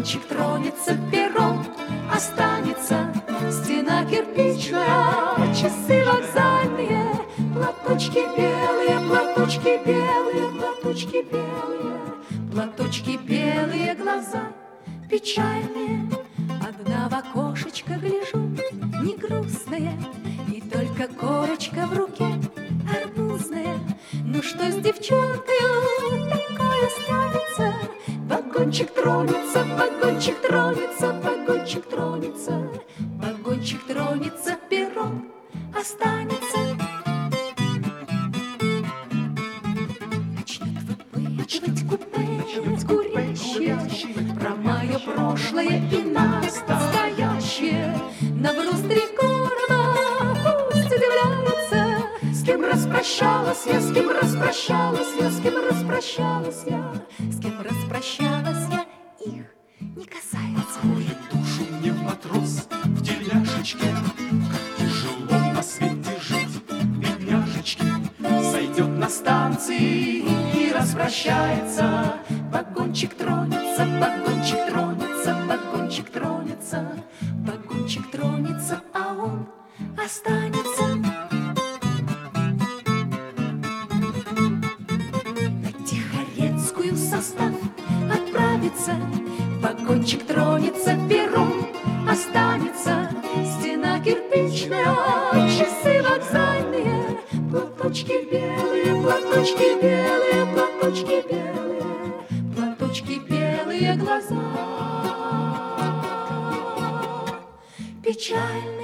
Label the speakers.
Speaker 1: Вагончик тронется, перрон останется, стена кирпичная, часы вокзальные, платочки белые, платочки белые, платочки белые, платочки белые, глаза печальные. Одна в окошечко гляжу, не грустная, и только корочка в руке арбузная. Ну что с девчонкою такое станется? Вагончик тронется, вагончик тронется, вагончик тронется, вагончик тронется, перрон останется. Начнет выпытывать купе курящие про мое прошлое и настоящее. Навру с 3 города, пусть удивляются, с кем распрощалась я, с кем распрощалась я, с кем распрощалась я, с кем распрощалась я, их не касается.
Speaker 2: Откроет душу мне матрос в тельняшечке, как тяжело на свете жить, бедняжечки. Сойдет на станции и распрощается. Вагончик тронется, вагончик тронется, вагончик тронется,
Speaker 1: Вагончик тронется, а он останется. На Тихорецкую состав отправится. Вагончик тронется, перрон останется, стена кирпичная, часы вокзальные, платочки белые, платочки белые, платочки белые, платочки белые, глаза печальные.